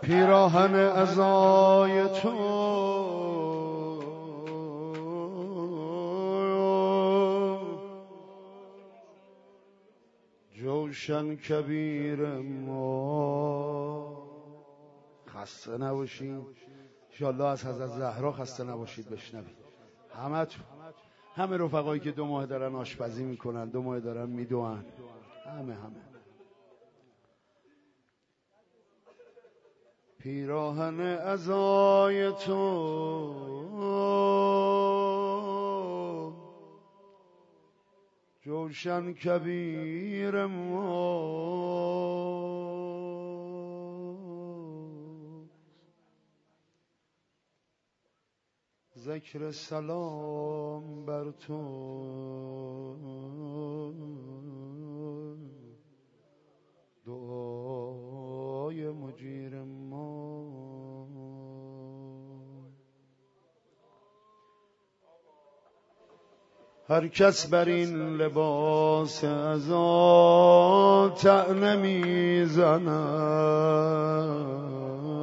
پیراهن عزای تو جوشن کبیر ما. خسته نباشید انشاءالله. از حضرت زهرا خسته نباشید. بشنوید همه رفقایی که 2 ماه دارن آشپزی میکنن، 2 ماه دارن میدوئن، همه پیراهن عزای تو جوشن کبیر ما. ذکر سلام بر تو دعای مجیر ما. هر کس بر این لباس عزا طعنه میزند،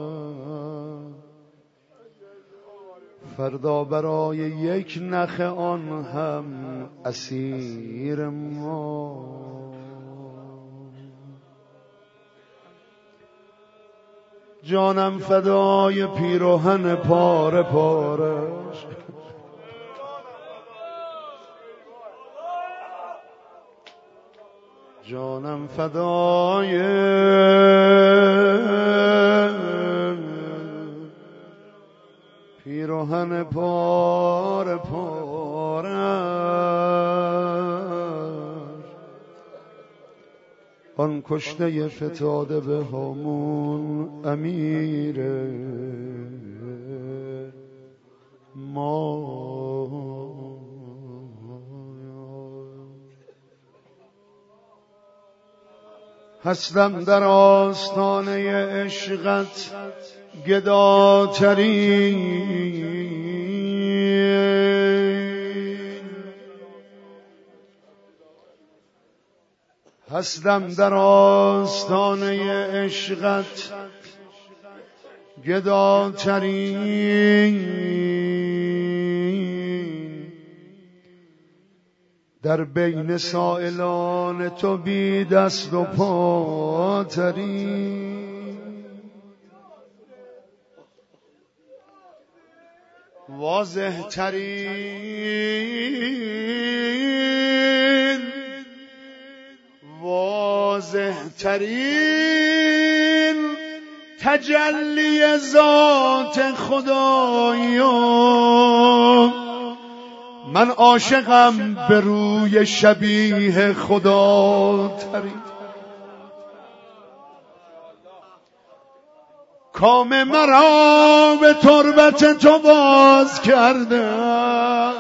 فردا برای یک نخ آن هم اسیر ما. جانم فدای پیراهن پاره پارش، جانم فدای پیراهن پاره پارش. آن کشته فتاده به همون امیر ما. هستم در آستانه عشقت گداترین، هستم در آستانه عشقت گداترین، در بین سائلان تو بی دست و پاترین. واضح ترین، واضح ترین تجلی ذات خدایا. من عاشقم به روی شبیه خدا ترین. کام مرا به تربت تو باز کردم،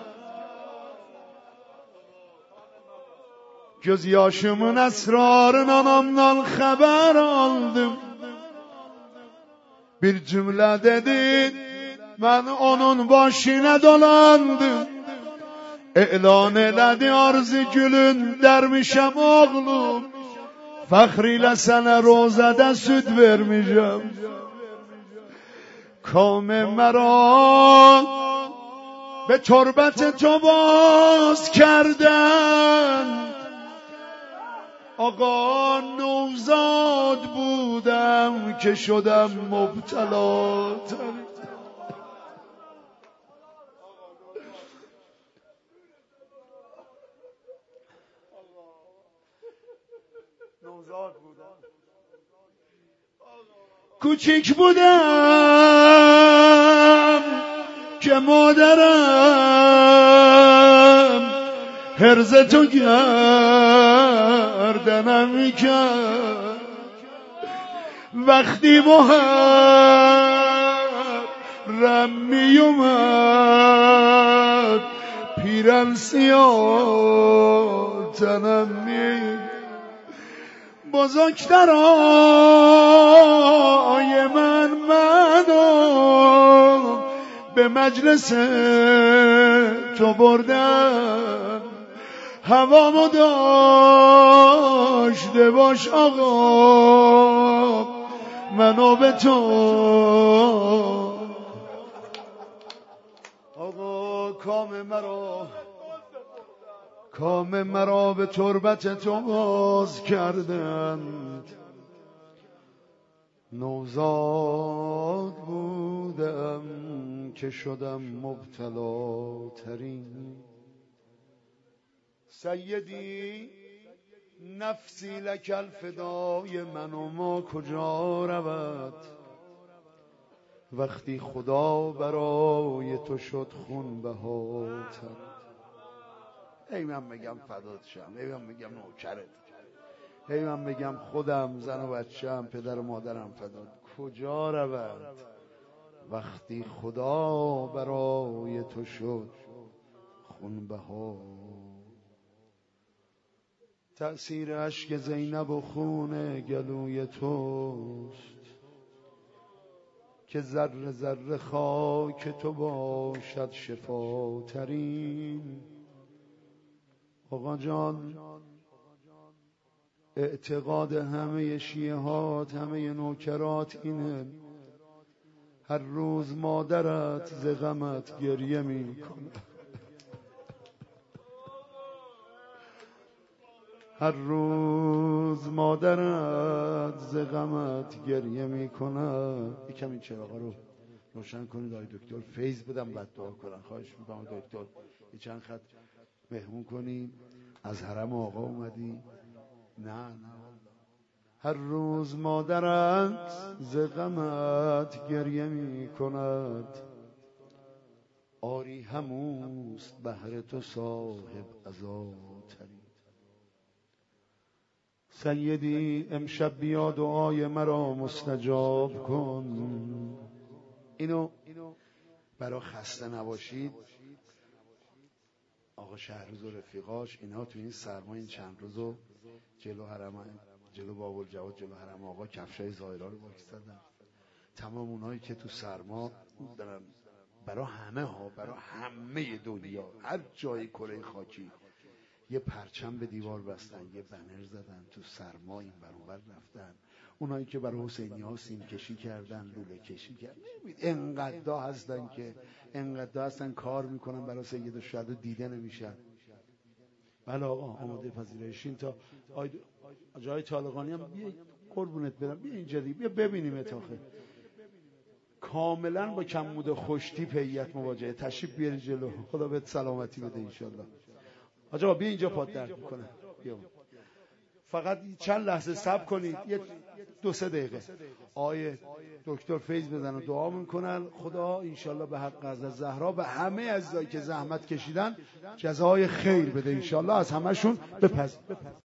جز yaşımın esrarından haber aldım. Bir cümle dedin, ben onun başına dolandım. E'lan eledi arz-ı gülün, dermişem oğlum. Fəxrilə sənə rozədə süd vermişəm. کام مرا به تربت تو باز کردن. آقا نوزاد بودم که شدم مبتلا تر. نوزاد بودم، کوچیک بودم که مادرم هرز تو گردنم میکرد. وقتی محرم میومد پیرن سیاه تنم می. بزرگترای منو به مجلس تو بردن. هوامو داشته باش آقا، منو به تو. آقا کام مرا به تربت تو باز کردند. نوزاد بودم که شدم مبتلا ترین. سیدی نفسی لک الفدای من و ما کجا رود؟ وقتی خدا برای تو شد خون بهاتر. ای من میگم فدات شم، ای من میگم نوکرت، ای من میگم خودم زن و بچه‌ام پدر و مادرم فدات. کجا رود وقتی خدا برای تو شد خون بهاتر؟ تأثیر اشک زینب و خون گلوی توست که ذره ذره خاک تو باشد شفاترین. آقا جان اعتقاد همه شیعهات، همه نوکرات اینه هر روز مادرت ز غمت گریه میکنه، هر روز مادرت ز غمت گریه میکنه. یکم این چراغا رو روشن کنید آقای دکتر، فیض بدم بعد دعا کنن. خواهش میکنم دکتر یه چند خط مهمون کنید. از حرم آقا اومدی؟ نه هر روز مادرت ز غمت گریه میکند، آری هموست بهر تو صاحب عزاترین. سیدی امشب بیا دعای مرا مستجاب کن. اینو برا خسته نباشید آقا شهروز و رفیقاش اینا تو این سرما این چند روزو جلو حرم، جلو باب‌الجواد، جلو حرم آقا کفشای زائرا رو واکستادن. تمام اونایی که تو سرما دارن برا همه ها، برا همه دنیا، هر جای کره خاکی یه پرچم به دیوار بستن، یه بنر زدن، تو سرما این بر اون بر رفتن. اونایی که برای حسینی ها سیم کشی کردن، لوله کشی کردن، انقدر هستن که انقدر هستن کار میکنن برای سید الشهدا دیده نمیشن. بله آقا آماده پذیرشین تا جای طالقانی هم بیا قربونت برم، بیا اینجا بیا ببینیم اتاخه کاملا با کمبود خوشتیپ هیئت مواجهه. تشریف بیاری جلو، خدا بهت سلامتی بده انشالله. آقا بیا اینجا پات درد میکنه، بیا فقط چند لحظه صبر کنید، یه 2-3 دقیقه آیه دکتر فیض بزن و دعا میکنن. خدا انشالله به حق حضرت زهرا به همه عزیزایی که زحمت کشیدن جزای خیر بده انشالله، از همشون بپذیر.